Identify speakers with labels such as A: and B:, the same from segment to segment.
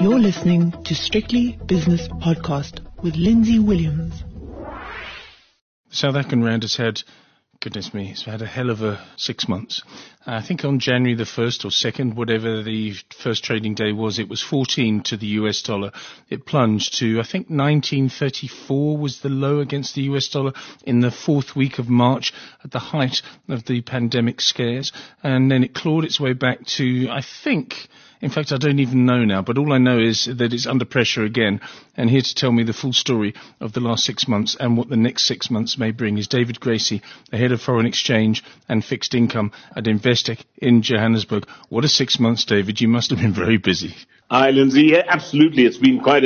A: You're listening to Strictly Business Podcast with Lindsay Williams.
B: The South African Rand has had, goodness me, it's had a hell of a 6 months. I think on January the 1st or 2nd, whatever the first trading day was, it was 14 to the US dollar. It plunged to, I think 1934 was the low against the US dollar in the fourth week of March at the height of the pandemic scares. And then it clawed its way back to, I think, in fact, I don't even know now, but all I know is that it's under pressure again. And here to tell me the full story of the last 6 months and what the next 6 months may bring is David Gracie, the head of foreign exchange and fixed income at Investec in Johannesburg. What a 6 months, David. You must have been very busy.
C: Hi, Lindsay. Yeah, absolutely. It's been quite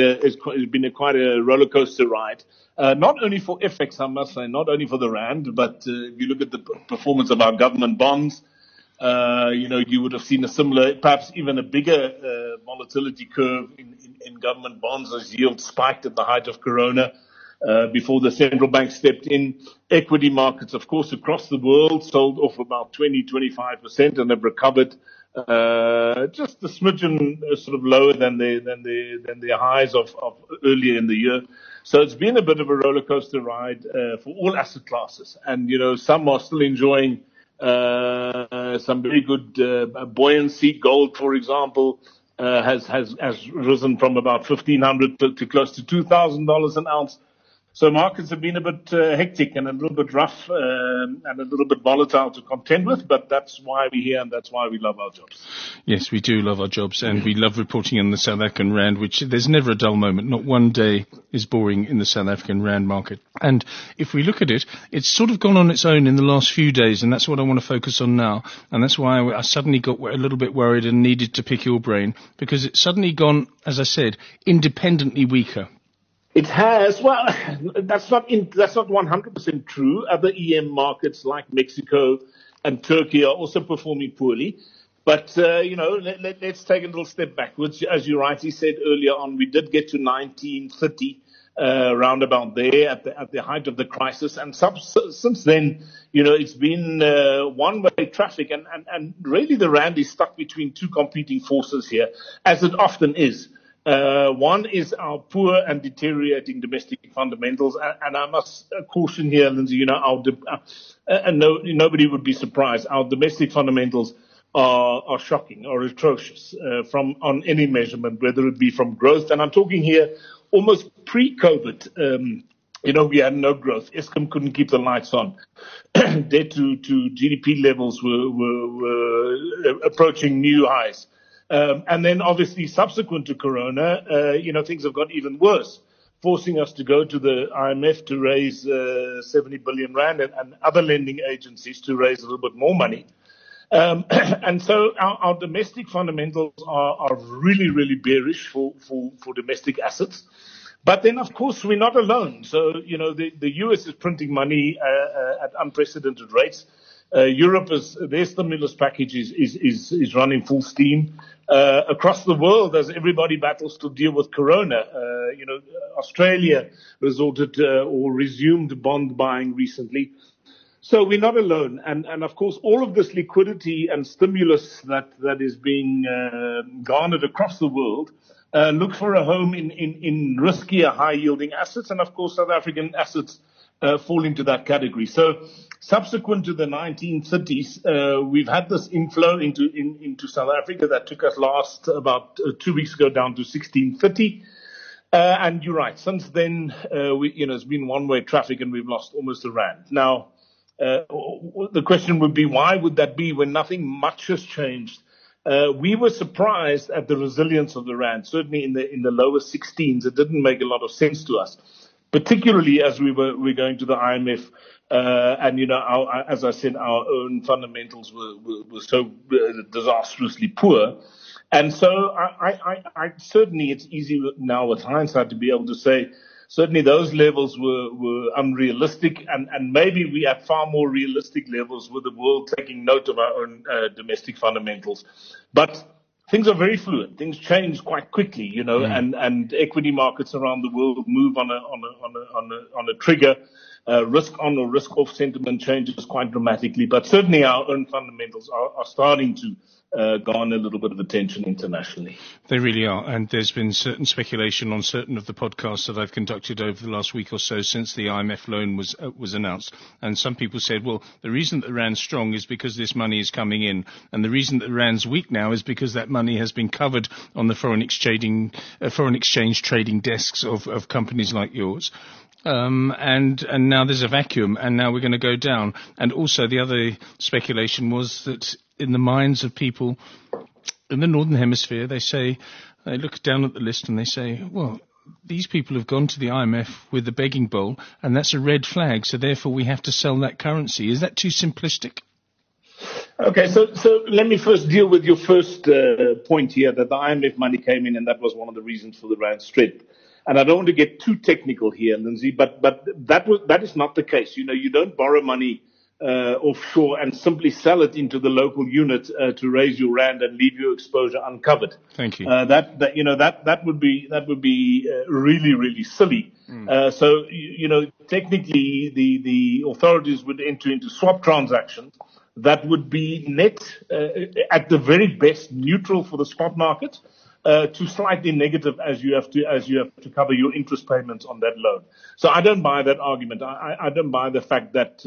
C: a roller coaster ride. Not only for FX, I must say, not only for the Rand, but if you look at the performance of our government bonds, you would have seen a similar, perhaps even a bigger volatility curve in government bonds as yields spiked at the height of Corona before the central bank stepped in. Equity markets, of course, across the world sold off about 20-25% and have recovered just a smidgen sort of lower than the highs of earlier in the year. So it's been a bit of a roller coaster ride for all asset classes, and some are still enjoying some very good buoyancy. Gold, for example, has risen from about $1,500 to close to $2,000 an ounce. So markets have been a bit hectic and a little bit rough and a little bit volatile to contend with, but that's why we're here and that's why we love our jobs.
B: Yes, we do love our jobs, and we love reporting on the South African Rand, which there's never a dull moment. Not one day is boring in the South African Rand market. And if we look at it, it's sort of gone on its own in the last few days, and that's what I want to focus on now. And that's why I suddenly got a little bit worried and needed to pick your brain, because it's suddenly gone, as I said, independently weaker.
C: It has. Well, that's not 100% true. Other EM markets like Mexico and Turkey are also performing poorly. But, let's take a little step backwards. As you rightly said earlier on, we did get to 1930, round about there at the height of the crisis. And since then, it's been one-way traffic. And really the Rand is stuck between two competing forces here, as it often is. One is our poor and deteriorating domestic fundamentals, and I must caution here, Lindsay, nobody would be surprised. Our domestic fundamentals are shocking or atrocious on any measurement, whether it be from growth, and I'm talking here almost pre-COVID. We had no growth. Eskom couldn't keep the lights on. Debt to GDP levels were approaching new highs. And then obviously subsequent to Corona, things have got even worse, forcing us to go to the IMF to raise 70 billion Rand and other lending agencies to raise a little bit more money. And so our domestic fundamentals are really, really bearish for domestic assets. But then, of course, we're not alone. So, the US is printing money at unprecedented rates. Europe their stimulus package is running full steam. Across the world, as everybody battles to deal with Corona, Australia resorted or resumed bond buying recently. So we're not alone. And of course, all of this liquidity and stimulus that is being garnered across the world look for a home in riskier, high-yielding assets. And of course, South African assets fall into that category. So subsequent to the 1930s, we've had this inflow into South Africa that took us about 2 weeks ago down to 1630. And you're right. Since then, it's been one-way traffic and we've lost almost a Rand. Now, the question would be, why would that be when nothing much has changed? We were surprised at the resilience of the Rand, certainly in the lower 16s. It didn't make a lot of sense to us, particularly as we're going to the IMF. And, as I said, our own fundamentals were so disastrously poor. And so I certainly, it's easy now with hindsight to be able to say, certainly those levels were unrealistic, and maybe we at far more realistic levels with the world taking note of our own domestic fundamentals. But things are very fluid. Things change quite quickly, and equity markets around the world move on a trigger. risk on or risk off sentiment changes quite dramatically. But certainly our own fundamentals are starting to garner a little bit of attention internationally.
B: They really are. And there's been certain speculation on certain of the podcasts that I've conducted over the last week or so since the IMF loan was announced. And some people said, well, the reason that the rand's strong is because this money is coming in. And the reason that the rand's weak now is because that money has been covered on the foreign exchange trading desks of companies like yours. And now there's a vacuum, and now we're going to go down. And also the other speculation was that in the minds of people in the Northern Hemisphere, they look down at the list and they say, well, these people have gone to the IMF with the begging bowl, and that's a red flag, so therefore we have to sell that currency. Is that too simplistic?
C: Okay, so let me first deal with your first point here, that the IMF money came in, and that was one of the reasons for the rand strength. And I don't want to get too technical here, Lindsay, but that is not the case. You know, you don't borrow money offshore and simply sell it into the local unit to raise your rand and leave your exposure uncovered.
B: Thank you.
C: That would be really, really silly. So technically the authorities would enter into swap transactions that would be net at the very best neutral for the spot market. To slightly negative as you have to cover your interest payments on that loan. So I don't buy that argument. I don't buy the fact that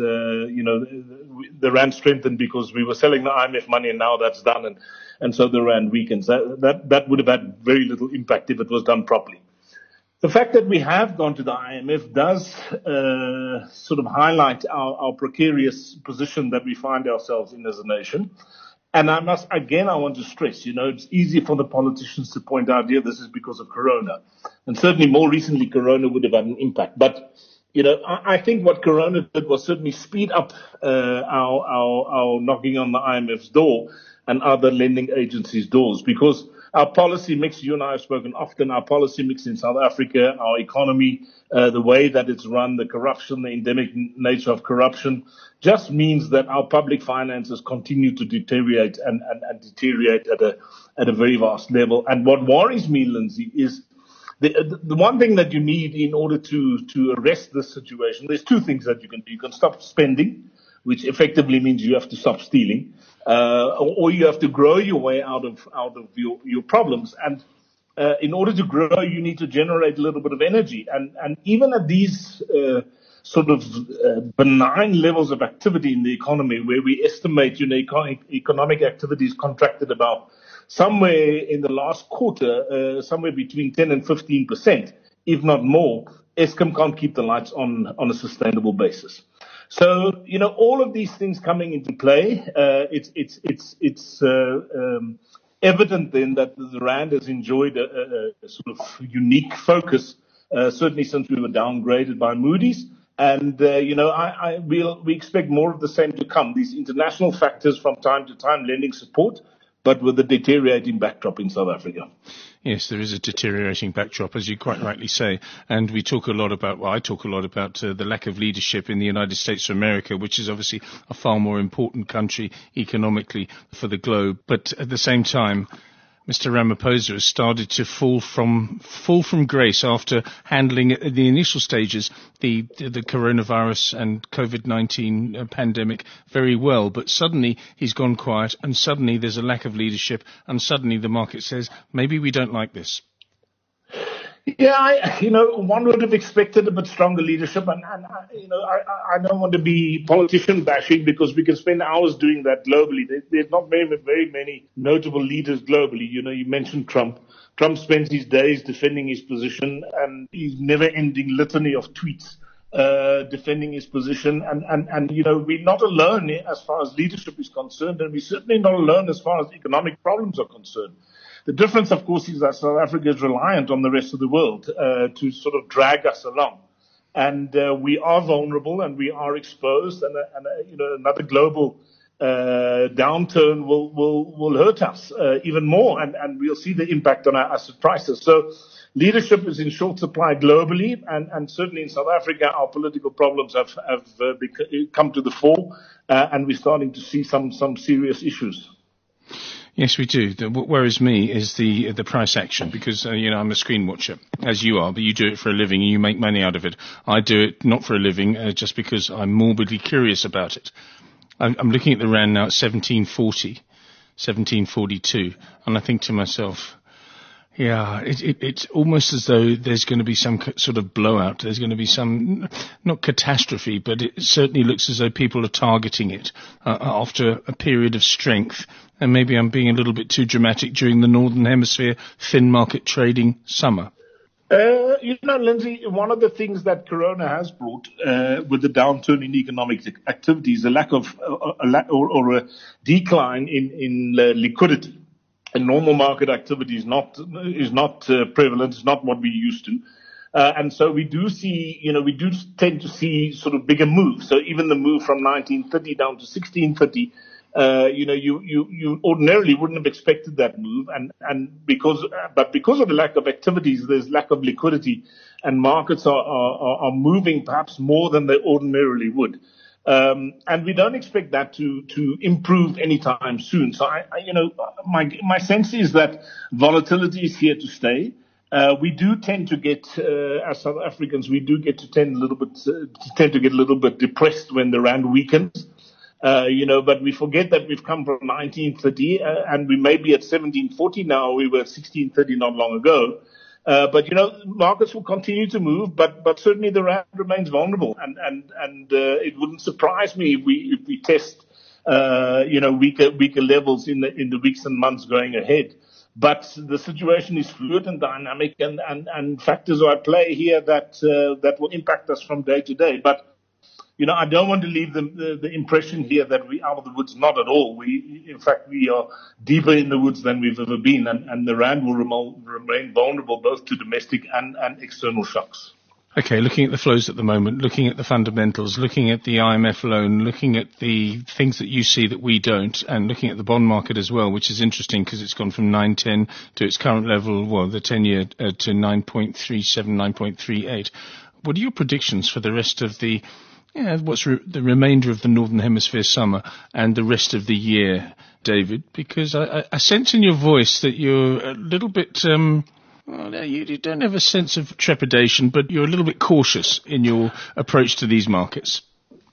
C: the rand strengthened because we were selling the IMF money and now that's done and so the rand weakens. That would have had very little impact if it was done properly. The fact that we have gone to the IMF does sort of highlight our precarious position that we find ourselves in as a nation. And I want to stress, it's easy for the politicians to point out, this is because of Corona. And certainly more recently, Corona would have had an impact. But, I think what Corona did was certainly speed up our knocking on the IMF's door and other lending agencies' doors, because our policy mix, you and I have spoken often, our policy mix in South Africa, our economy, the way that it's run, the corruption, the endemic nature of corruption, just means that our public finances continue to deteriorate and deteriorate at a very vast level. And what worries me, Lindsay, is the one thing that you need in order to arrest this situation. There's two things that you can do. You can stop spending, which effectively means you have to stop stealing, or you have to grow your way out of your problems. And in order to grow, you need to generate a little bit of energy. And even at these sort of benign levels of activity in the economy, where we estimate economic activity is contracted about somewhere in the last quarter, somewhere between 10 and 15%, if not more, Eskom can't keep the lights on a sustainable basis. So, all of these things coming into play, it's evident then that the rand has enjoyed a sort of unique focus, certainly since we were downgraded by Moody's. And, we expect more of the same to come. These international factors from time to time lending support, but with a deteriorating backdrop in South Africa.
B: Yes, there is a deteriorating backdrop, as you quite rightly say. And I talk a lot about the lack of leadership in the United States of America, which is obviously a far more important country economically for the globe. But at the same time, Mr. Ramaphosa has started to fall from grace after handling at the initial stages the coronavirus and COVID-19 pandemic very well. But suddenly he's gone quiet, and suddenly there's a lack of leadership, and suddenly the market says, maybe we don't like this.
C: Yeah, one would have expected a bit stronger leadership, and I don't want to be politician bashing because we can spend hours doing that globally. There's not very many notable leaders globally. You mentioned Trump. Trump spends his days defending his position and his never-ending litany of tweets defending his position. And we're not alone as far as leadership is concerned, and we're certainly not alone as far as economic problems are concerned. The difference, of course, is that South Africa is reliant on the rest of the world to sort of drag us along. And we are vulnerable and we are exposed, and another global downturn will hurt us even more, and we'll see the impact on our asset prices. So leadership is in short supply globally, and certainly in South Africa, our political problems have come to the fore, and we're starting to see some serious issues.
B: Yes, we do. What worries me is the price action because, I'm a screen watcher, as you are, but you do it for a living and you make money out of it. I do it not for a living, just because I'm morbidly curious about it. I'm looking at the rand now at 1740, 1742, and I think to myself, yeah, it's almost as though there's going to be some sort of blowout. There's going to be some, not catastrophe, but it certainly looks as though people are targeting it after a period of strength. And maybe I'm being a little bit too dramatic during the Northern Hemisphere thin market trading summer.
C: Lindsay, one of the things that Corona has brought with the downturn in economic activity is a lack of a decline in liquidity. And normal market activity is not prevalent. It's not what we used to. And so we do tend to see sort of bigger moves. So even the move from 1930 down to 1630, you ordinarily wouldn't have expected that move. And because of the lack of activities, there's lack of liquidity and markets are moving perhaps more than they ordinarily would. And we don't expect that to improve anytime soon. So my sense is that volatility is here to stay. We do tend to get, as South Africans, tend to get a little bit depressed when the rand weakens. But we forget that we've come from 1930, and we may be at 1740 now. We were at 1630 not long ago. But markets will continue to move, but certainly the rand remains vulnerable, and it wouldn't surprise me if we test, weaker levels in the weeks and months going ahead. But the situation is fluid and dynamic, and factors are at play here that will impact us from day to day. But I don't want to leave the impression here that we are out of the woods. Not at all. In fact, we are deeper in the woods than we've ever been, and the rand will remain vulnerable both to domestic and external shocks.
B: Okay, looking at the flows at the moment, looking at the fundamentals, looking at the IMF loan, looking at the things that you see that we don't, and looking at the bond market as well, which is interesting because it's gone from 9.10 to its current level, the 10-year to 9.37, 9.38. What are your predictions for the rest of the the remainder of the Northern Hemisphere summer and the rest of the year, David? Because I sense in your voice that you're a little bit, you don't have a sense of trepidation, but you're a little bit cautious in your approach to these markets.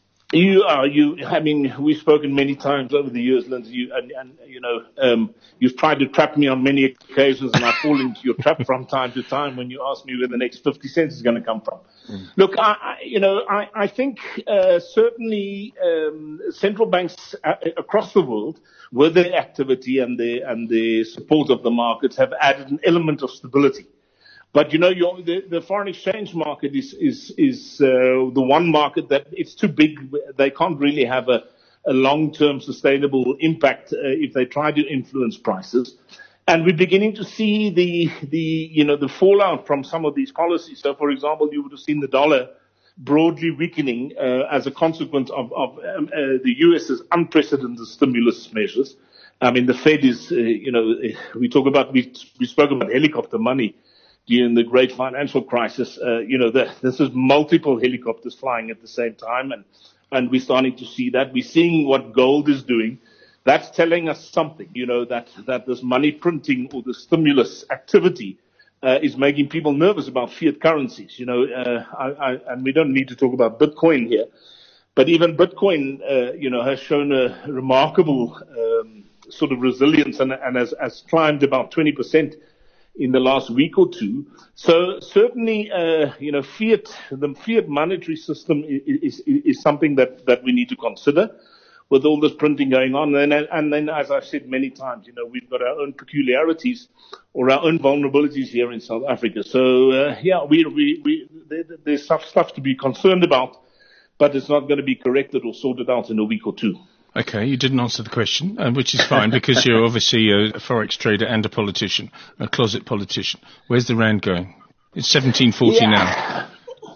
C: I mean, we've spoken many times over the years, Lindsay, you've tried to trap me on many occasions, and I fall into your trap from time to time when you ask me where the next 50 cents is going to come from. Look, I think certainly central banks across the world, with their activity and the support of the markets, have added an element of stability. But the foreign exchange market is the one market that it's too big. They can't really have a long-term sustainable impact if they try to influence prices. And we're beginning to see the fallout from some of these policies. So, for example, you would have seen the dollar broadly weakening as a consequence of the US's unprecedented stimulus measures. I mean, the Fed is, we spoke about helicopter money during the great financial crisis. This is multiple helicopters flying at the same time, and we're starting to see that. We're seeing what gold is doing. That's telling us something, that this money printing or the stimulus activity is making people nervous about fiat currencies. And we don't need to talk about Bitcoin here, but even Bitcoin, has shown a remarkable sort of resilience and has climbed about 20% in the last week or two. So certainly, the fiat monetary system is something that we need to consider with all this printing going on. And then, as I've said many times, we've got our own peculiarities or our own vulnerabilities here in South Africa. So, there's stuff to be concerned about, but it's not going to be corrected or sorted out in a week or two.
B: Okay, you didn't answer the question, which is fine because you're obviously a forex trader and a politician, a closet politician. Where's the rand going? It's 1740 now.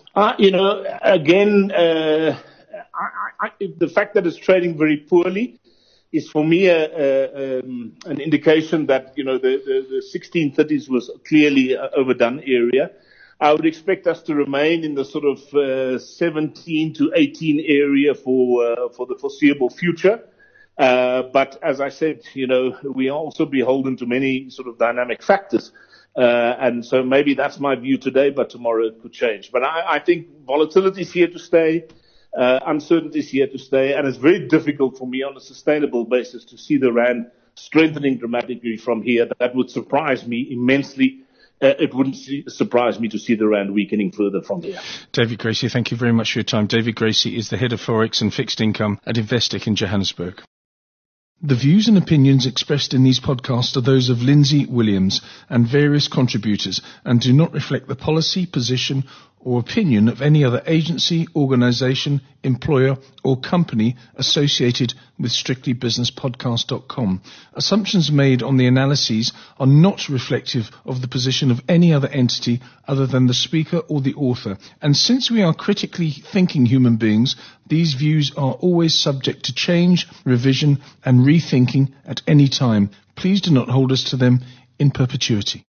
C: The fact that it's trading very poorly is for me an indication that the 1630s was clearly an overdone area. I would expect us to remain in the sort of 17 to 18 area for the foreseeable future. But as I said, we are also beholden to many sort of dynamic factors. And so maybe that's my view today, but tomorrow it could change. But I think volatility is here to stay. Uncertainty is here to stay. And it's very difficult for me on a sustainable basis to see the rand strengthening dramatically from here. That would surprise me immensely. It wouldn't surprise me to see the rand weakening further from here.
B: David Gracie, thank you very much for your time. David Gracie is the head of Forex and Fixed Income at Investec in Johannesburg. The views and opinions expressed in these podcasts are those of Lindsay Williams and various contributors and do not reflect the policy, position or opinion of any other agency, organisation, employer or company associated with strictlybusinesspodcast.com. Assumptions made on the analyses are not reflective of the position of any other entity other than the speaker or the author. And since we are critically thinking human beings, these views are always subject to change, revision and rethinking at any time. Please do not hold us to them in perpetuity.